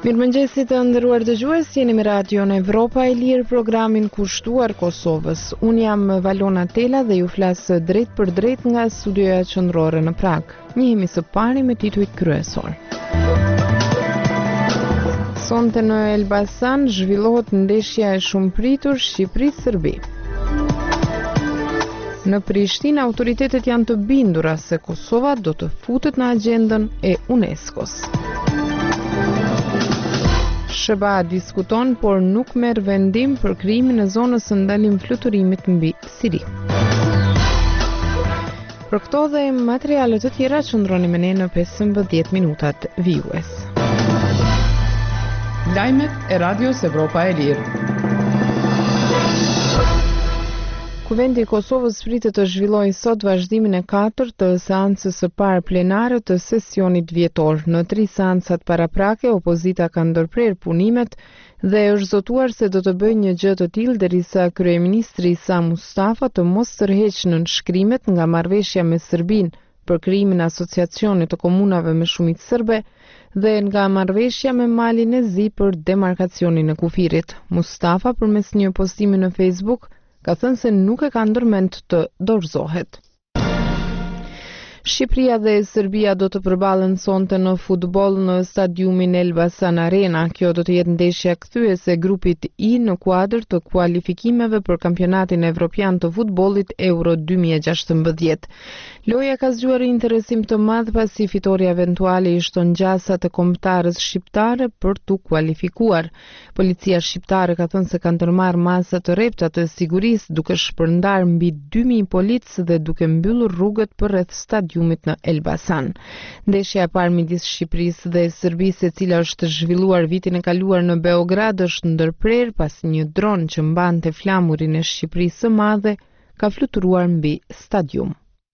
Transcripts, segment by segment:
Mirëmëngjesi të nderuar dëgjues, jeni me radion Evropa e Lirë, programin kushtuar Kosovës. Unë jam Valona Tela dhe ju flas drejt për drejt nga studioja qendrore në Prag. Njihemi së pari me titujt kryesor. Sonte në Elbasan zhvillohet ndeshja e shumë pritur Shqipëri-Serbi. Në Prishtinë autoritetet janë të bindura se Kosova do të futet në agjendën e UNESCO-s. SBA diskuton, por nuk merr vendim për krijimin e zonës së ndalim fluturimit mbi Siri. Për këto dhe materiale të tjera qëndroni me ne në 15 minutat vijues. Lajmet e Radios Evropa e Lirë. Kuvendi i Kosovës pritet të zhvillojë sot vazhdimin e 4 të seancës së parë plenare të sesionit vjetor. Në 3 seancat paraprake, opozita ka ndërprer punimet dhe është zotuar se do të bëjë një gjë të tillë derisa kryeministri Sa Mustafa të mos tërheqë nënshkrimet nga marrëveshja me Serbinë për krijimin e asociacionit të komunave me shumicë serbe dhe nga marrëveshja me Malin e Zi për demarkacionin e kufirit. Mustafa përmes një postimi në Facebook ka thënë se nuk e ka ndërmend të dorëzohet. Shqipëria dhe Serbia do të përballen sonte në futboll në stadiumin Elbasan Arena. Kjo do të jetë ndeshja kthyese e grupit I në kuadër të kualifikimeve për kampionatin evropian të futbollit Euro 2016. Loja ka zgjuar interesim të madh pasi fitori eventuale i shton gjasa të kombëtarës shqiptare për tu kualifikuar. Policia shqiptare ka thënë se ka ndërmarrë masa të rrepta të sigurisë duke shpërndar mbi 2000 policë dhe duke mbyllur rrugët përreth stadiumit në Elbasan. Ndeshja e parë midis Shqipërisë dhe Serbisë, e cila është zhvilluar vitin e kaluar në Beograd, është ndërprer pas një dron që mbante flamurin e Shqipërisë së Madhe ka fluturuar mbi stadium.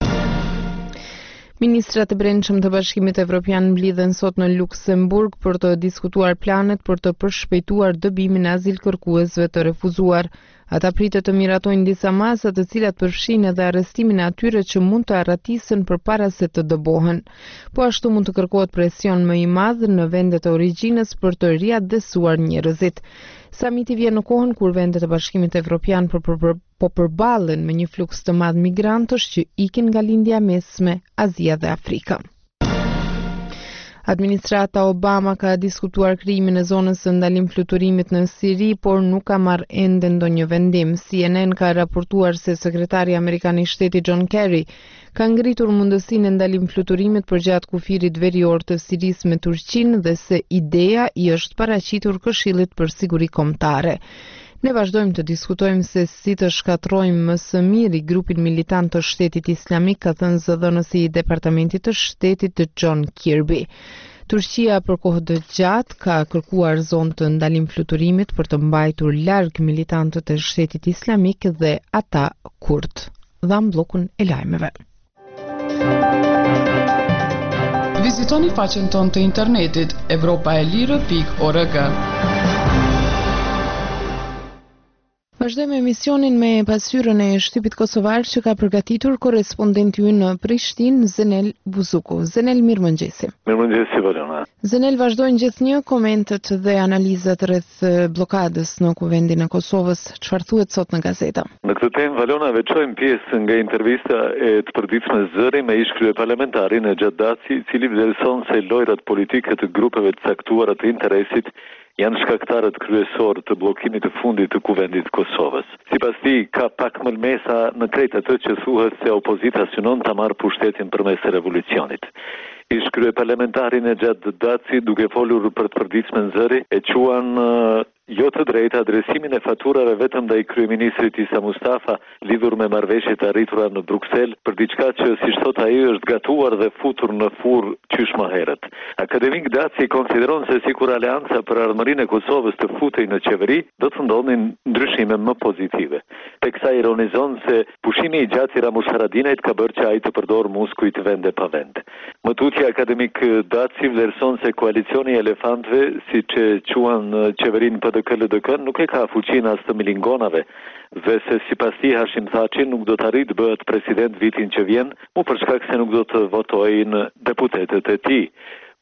Ministrat e brendshëm të Bashkimit Evropian mblidhen sot në Luksemburg për të diskutuar planet për të përshpejtuar dëbimin e azilkërkuesve të refuzuar. Ata pritet të miratojnë disa masa të cilat përfshin edhe arrestimin e atyre që mund të arratisen përpara se të dëbohen. Po ashtu mund të kërkohet presion më i madh në vendet e origjinës për të riadhesuar njerëzit. Samiti vjen në kohën kur vendet e Bashkimit Evropian po përballen me një fluks të madh migrantësh që ikin nga lindja mesme, Azia dhe Afrika. Administrata Obama ka diskutuar krijimin e zonës së ndalim fluturimit në Siri, por nuk ka marrë ende ndonjë vendim. CNN ka raportuar se sekretari amerikan i shtetit John Kerry ka ngritur mundësinë e ndalim fluturimit përgjatë kufirit verior të Sirisë me Turqinë dhe se ideja i është paraqitur Këshillit për Siguri Kombëtare. Ne vazhdojmë të diskutojmë se si të shkatrojmë më së miri grupin militant të shtetit islamik, ka thënë zëdhënësi i departamentit të shtetit të John Kirby. Turqia për kohë të gjatë ka kërkuar zonë të ndalim fluturimit për të mbajtur larg militantët e shtetit islamik dhe ata kurd. Dham bllokun e lajmeve. Vizitoni faqen tonë të internetit evropaelire.org. Vazhdojmë emisionin me pasqyrën e shtypit kosovar që ka përgatitur korrespondenti ynë në Prishtinë, Zenel Buzuku. Zenel, mirëmëngjesi. Mirëmëngjesi, Valona. Zenel, vazhdojnë gjithnjë komentet dhe analizat rreth blokadës në kuvendin e Kosovës. Çfarë thuhet sot në gazeta? Në këtë temë, Valona, veçojmë pjesë nga intervista e të përditshme Zëri me ish kryeparlamentarin e Gjatdaci, i cili vlerëson se lojrat politike të grupeve të caktuara të interesit janë shkaktarët kryesor të bllokimit të fundit të kuvendit të Kosovës. Sipas tij, ka pak mëlmesa në krejt atë që thuhet se opozita synon ta marrë pushtetin përmes revolucionit. Ish kryeparlamentarin e Gjatdaci, duke folur për të përditshmen Zëri, e quan jo të drejtë adresimin e faturave vetëm ndaj kryeministrit Sa Mustafa lidhur me marrëveshjet e arritura në Bruksel për diçka që, siç thot ai, është gatuar dhe futur në furr qysh më herët. Akademik Daci konsideron se sikur Aleanca për ardhmërinë e Kosovës të futej në qeveri, do të ndodhin ndryshime më pozitive. Teksa ironizon se pushimi i gjatë i Ramush Haradinajt ka bërë që ai të përdorë muskujt vende pa vend. Më tutje akademik Daci vlerëson se koalicioni i elefantëve, siç e quan qeverinë PDK-LDK, nuk e ka fuqinë as të milingonave dhe se sipas tij Hashim Thaçi nuk do të arrijë të bëhet president vitin që vjen, për shkak se nuk do të votojnë deputetët e tij.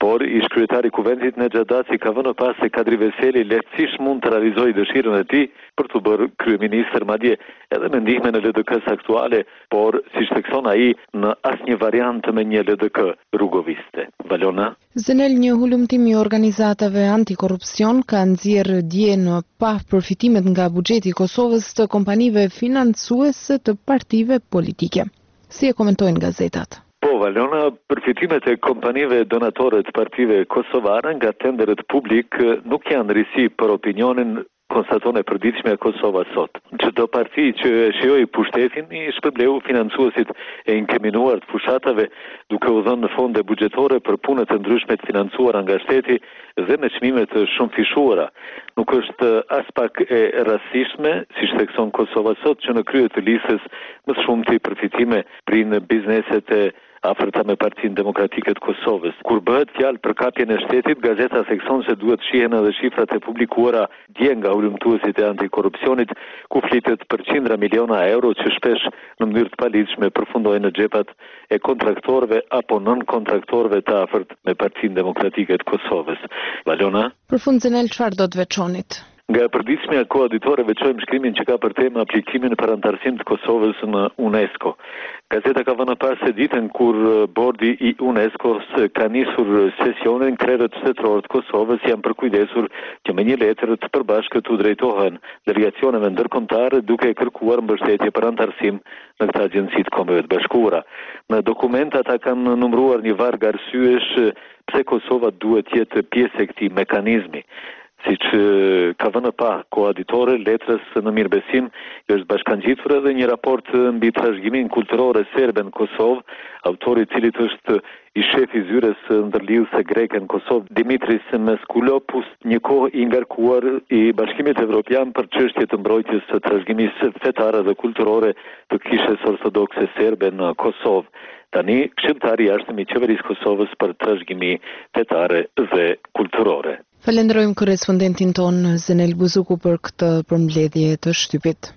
por ish kryetari i Kuvendit Nexhadaci ka vënë pas se Kadri Veseli lehtësisht mund të realizojë dëshirën e tij për të bërë kryeministër, madje edhe me ndihmën e LDK-s aktuale, por siç thekson ai, në asnjë variant me një LDK rrugoviste. Valona. Zenel, një hulumtim i organizatave antikorrupsion ka nxjerrë dje në pa përfitimet nga buxheti i Kosovës të kompanive financuese të partive politike. Si e komentojnë gazetat? Po, Valona, përfitimet e kompanive donatore të partive kosovare nga tenderet publik nuk janë risi për opinionin, konstaton e përditshme e Kosova sot. Çdo parti që shijoi pushtetin i shpërbleu financuesit e inkriminuar të fushatave duke u dhënë fonde buxhetore për punët e ndryshme të financuara nga shteti dhe me çmime të shumë fishuara. Nuk është as pak e rastishme, siç thekson Kosova sot, që në krye të listës më shumë të përfitime prinë bizneset e afërta me Partinë Demokratike të Kosovës. Kur bëhet fjalë për kapjen e shtetit, gazeta thekson se duhet shihen edhe shifrat e publikuara dje nga hulumtuesit e antikorrupsionit, ku flitet për qindra miliona euro që shpesh në mënyrë të palidshme përfundojnë në xhepat e kontraktorëve apo nën-kontraktorëve të afërt me Partinë Demokratike të Kosovës. Valona? Përfund, Zenel, çfarë do të veçonit? Nga përditshmja koaditore veçojmë shkrimin që ka për temë aplikimin për antarësim të Kosovës në UNESCO. Gazeta ka vënë pas se ditën kur bordi i UNESCO-s ka nisur sesionin, krerët shtetëror të Kosovës janë përkujdesur që me një letër të përbashkët u drejtohen delegacioneve ndërkombëtare duke kërkuar mbështetje për antarësim në këtë agjenci të Kombeve të Bashkuara. Në dokument ata kanë numëruar një varg arsyesh pse Kosova duhet jetë pjesë e këtij mekanizmi. Siç ka vënë pa koaditore letrës në mirëbesim, është bashkangjitur edhe një raport mbi trashëgiminë kulturore serbe në Kosovë, autori i cilit është i shefi zyres ndërlidhëse greke në Kosovë, Dimitris Meskulopoulos, një kohë i ngarkuar i Bashkimit Evropian për çështje të mbrojtjes së trashëgimisë fetare dhe kulturore të kishës ortodokse serbe në Kosovë. Tani, këshilltari i jashtëm i qeverisë Kosovës për trashëgimi fetare dhe kulturore. Falenderojmë korrespondentin ton Zenel Buzuku për këtë përmbledhje të shtypit.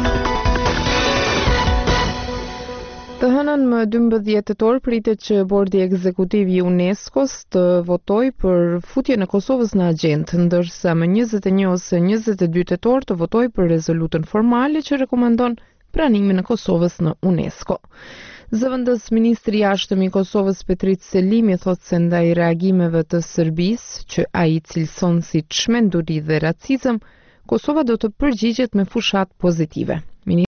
Të hënën më 12 tetor pritet që bordi ekzekutiv i UNESCO-s të votojë për futjen e Kosovës në agjendë, ndërsa më 21 ose 22 tetor të votojë për rezolutën formale që rekomandon pranimin e Kosovës në UNESCO. Zëvendës ministri i jashtëm i Kosovës Petrit Selimi thot se ndaj reagimeve të Serbisë, që ai cilëson si çmenduri dhe racizëm, Kosova do të përgjigjet me fushat pozitive.